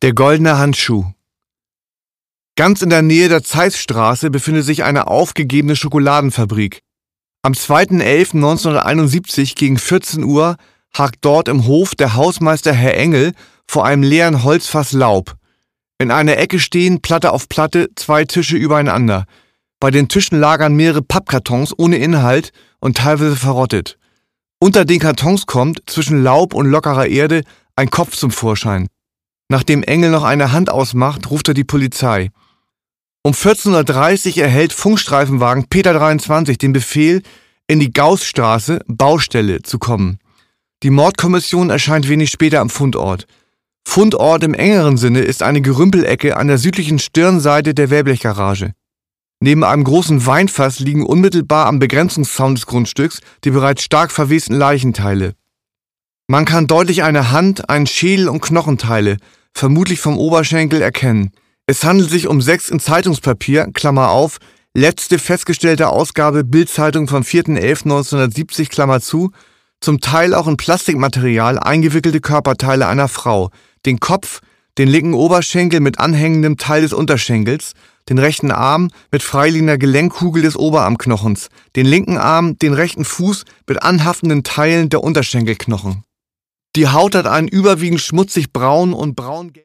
Der goldene Handschuh. Ganz in der Nähe der Zeissstraße befindet sich eine aufgegebene Schokoladenfabrik. Am 2.11.1971 gegen 14 Uhr hakt dort im Hof der Hausmeister Herr Engel vor einem leeren Holzfass Laub. In einer Ecke stehen, Platte auf Platte, 2 Tische übereinander. Bei den Tischen lagern mehrere Pappkartons ohne Inhalt und teilweise verrottet. Unter den Kartons kommt, zwischen Laub und lockerer Erde, ein Kopf zum Vorschein. Nachdem Engel noch eine Hand ausmacht, ruft er die Polizei. Um 14.30 Uhr erhält Funkstreifenwagen Peter 23 den Befehl, in die Gaußstraße, Baustelle, zu kommen. Die Mordkommission erscheint wenig später am Fundort. Fundort im engeren Sinne ist eine Gerümpelecke an der südlichen Stirnseite der Wellblechgarage. Neben einem großen Weinfass liegen unmittelbar am Begrenzungszaun des Grundstücks die bereits stark verwesten Leichenteile. Man kann deutlich eine Hand, einen Schädel und Knochenteile, vermutlich vom Oberschenkel, erkennen. Es handelt sich um 6 in Zeitungspapier, Klammer auf, letzte festgestellte Ausgabe Bild-Zeitung vom 4.11.1970, Klammer zu, zum Teil auch in Plastikmaterial eingewickelte Körperteile einer Frau, den Kopf, den linken Oberschenkel mit anhängendem Teil des Unterschenkels, den rechten Arm mit freiliegender Gelenkkugel des Oberarmknochens, den linken Arm, den rechten Fuß mit anhaftenden Teilen der Unterschenkelknochen. Die Haut hat einen überwiegend schmutzig braun und braun